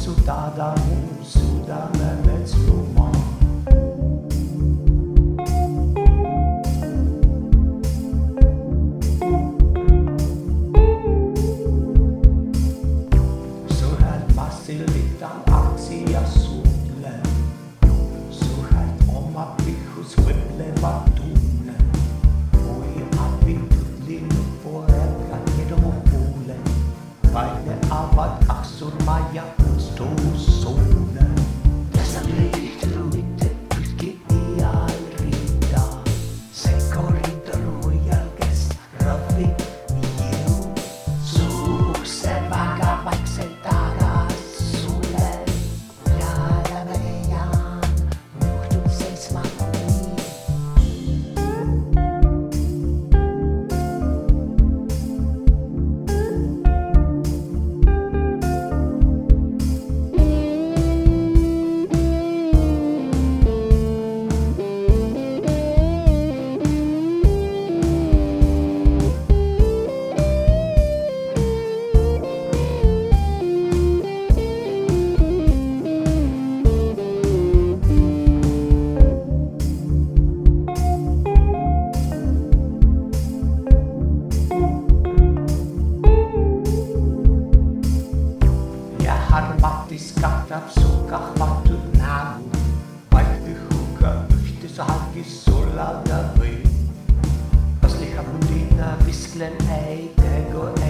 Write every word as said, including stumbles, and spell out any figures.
paksutada mu südame vetsluma. Sõhelt ma selvitan aksi ja suhtlen. Sõhelt oma pihus võtlevad tunnen. Kui abitud linnud porevad edu kuulen. Vaid ne avad aksurma ja unstuussuune. Tässä löytyy mitte ykski iäl riita. Se koridor jälkes ravi jiu. Suuksen vakavaiksen takas sulle. Jäädä meidän muhtut seismakui. Harmatis kahtab su kahvatud nägu. Vaid õhuga ühtes halgis sulada või. Kas lihamudina visklen ei tegu